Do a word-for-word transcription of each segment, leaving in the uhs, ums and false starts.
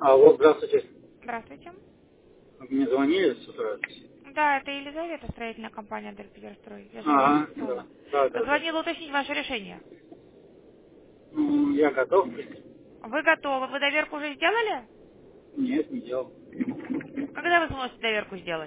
Алло, здравствуйте. Здравствуйте. Вы мне звонили с утра? Да, это Елизавета, строительная компания Дельпидерстрой. Я же вас Ага, записала. да, да, да, да. Звонила уточнить ваше решение. Ну, я готов. Вы готовы? Вы доверку уже сделали? Нет, не делал. Когда вы сможете доверку сделать?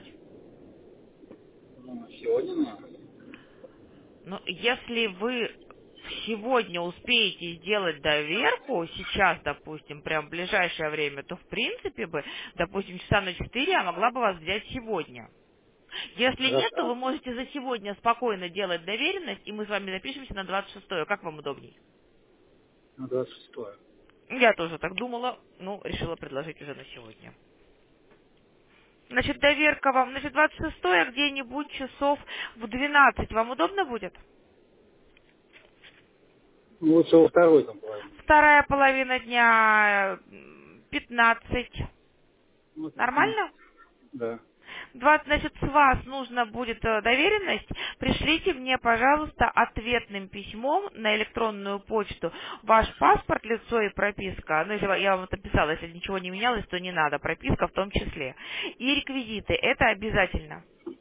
Ну, сегодня, наверное. Ну, если вы сегодня успеете сделать доверку, сейчас, допустим, прям в ближайшее время, то, в принципе бы, допустим, часа на четыре я могла бы вас взять сегодня. Если нет, то вы Хорошо. можете за сегодня спокойно делать доверенность, и мы с вами запишемся на двадцать шестое. Как вам удобней? На двадцать шестое. Я тоже так думала, ну, решила предложить уже на сегодня. Значит, доверка вам, значит, двадцать шестое где-нибудь часов в двенадцать. Вам удобно будет? Ну, лучше во второй там половине. Вторая половина дня м, пятнадцать. Ну, пятнадцать. Нормально? Да. двадцать, значит, с вас нужно будет э, доверенность. Пришлите мне, пожалуйста, ответным письмом на электронную почту ваш паспорт, лицо и прописка. Ну, если я вам это писала, если ничего не менялось, то не надо, прописка в том числе. И реквизиты, это обязательно.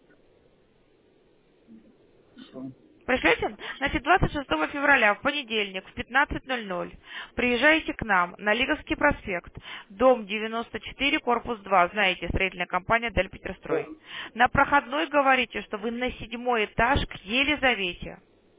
Хорошо. Пришлете? Значит, двадцать шестого февраля, в понедельник, в пятнадцать ноль ноль, приезжаете к нам на Лиговский проспект, дом девяносто четыре, корпус два, знаете, строительная компания Дель Да. Петерстрой. На проходной говорите, что вы на седьмой этаж к Елизавете.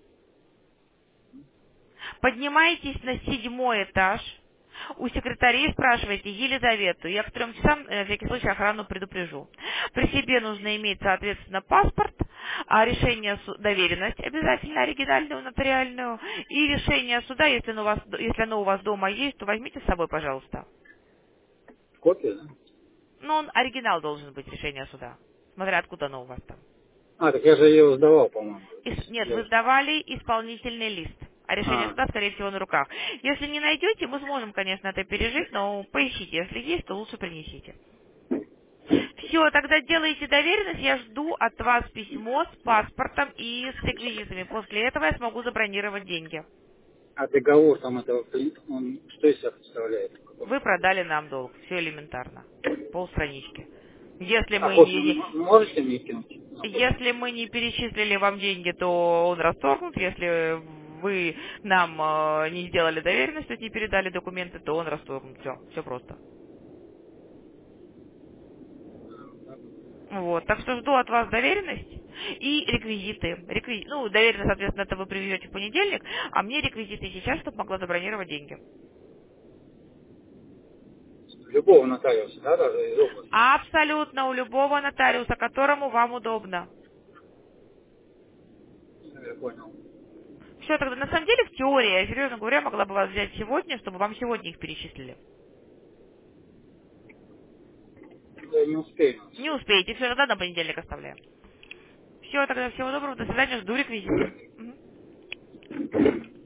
Поднимаетесь на седьмой этаж, у секретарей спрашиваете Елизавету, я к трем часам, э, на всякий случай, охрану предупрежу. При себе нужно иметь, соответственно, паспорт, а решение су- доверенность обязательно оригинальную, нотариальную, и решение суда, если оно, у вас, если оно у вас дома есть, то возьмите с собой, пожалуйста. Копия, да? Но он оригинал должен быть, решение суда, смотря откуда оно у вас там. А, так я же ее сдавал, по-моему. Ис- Нет, Я вы же- сдавали исполнительный лист, а решение А, суда, скорее всего, на руках. Если не найдете, мы сможем, конечно, это пережить, но поищите. Если есть, то лучше принесите. Все, тогда делайте доверенность, я жду от вас письмо с паспортом и с реквизитами. После этого я смогу забронировать деньги. а договор там этого клиента, он что из себя представляет? В каком Вы смысле? продали нам долг, все элементарно. Полстранички. Если А мы копию не, м- можете мне кинуть? На почту? Если мы не перечислили вам деньги, то он расторгнут. Если вы нам э, не сделали доверенность, то есть не передали документы, то он расторгнут. Все, все просто. Вот, так что жду от вас доверенность и реквизиты. Рекви- Ну, доверенность, соответственно, это вы привезете в понедельник, а мне реквизиты сейчас, чтобы могла забронировать деньги. Любого нотариуса, да, даже из области? Абсолютно у любого нотариуса, которому вам удобно. Я понял. Все, тогда на самом деле в теории, я серьезно говоря, могла бы вас взять сегодня, чтобы вам сегодня их перечислили. Я не успею Не сегодня. успеете, все равно на понедельник оставляем. Все, тогда всего доброго, до свидания, жду реквизиты. Мгм.